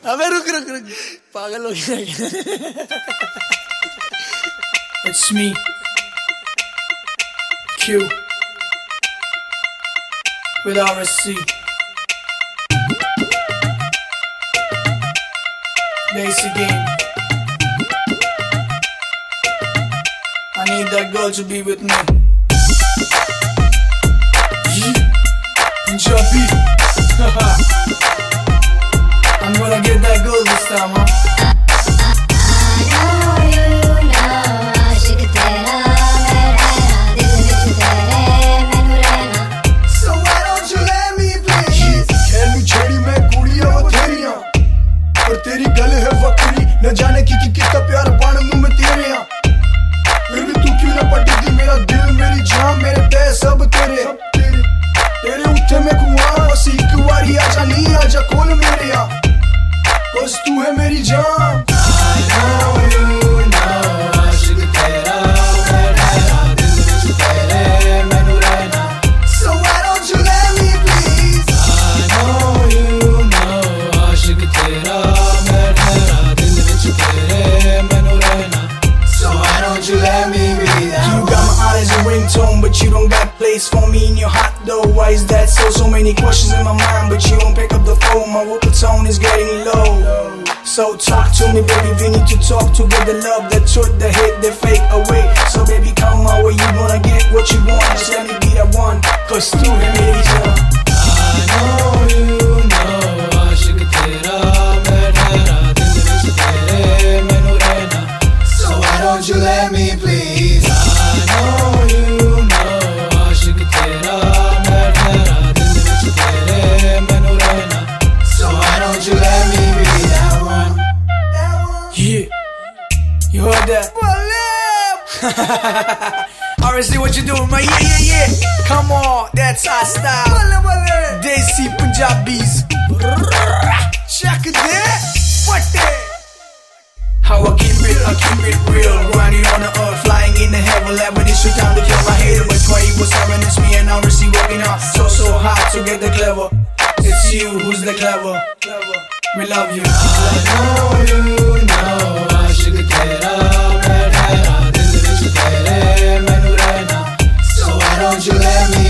अबे रुक रुक रुक पागल हो गया क्या? It's me, Q, with RSC. Basic game. I need that girl to be with me. Punjabi. I'm gonna get that girl this time, huh? तेरी गल है वक्री न जाने की कितना प्यार बन मुंह में तेरे यहाँ फिर भी तू क्यों ना पटती मेरा दिल मेरी जान मेरे पैर सब तेरे तेरे उठे में कुआं बस एक बारी आजा नहीं आजा खोल मेरे यहाँ बस तू है मेरी जान But you don't got place for me in your heart though. Why is that so? So many questions in my mind, but you don't pick up the phone. My vocal tone is getting low. So talk to me, baby. We need to talk to get the love, the truth, the hate, the fake away. So baby, come my way. You gonna get what you want. Just let me be that one. Cause tu hai meri jaan. I know you know. Aashik tera, main thera. Dil vich tere, mainu rehna. So why don't you let me please? I know you. You heard that? RSC, what you doing, man? Yeah. Come on, that's our style. Desi Punjabis. Check it there. What that? How I keep it real. Grinding on the earth, flying in the heaven. Level this shit down to kill my hater. But 24/7, it's me and RSC working out. So hard to get the clever. It's you who's the clever. We love you. I know you know. Aashik tera, main thera. Dil vich tere, mainu rehna. So why don't you let me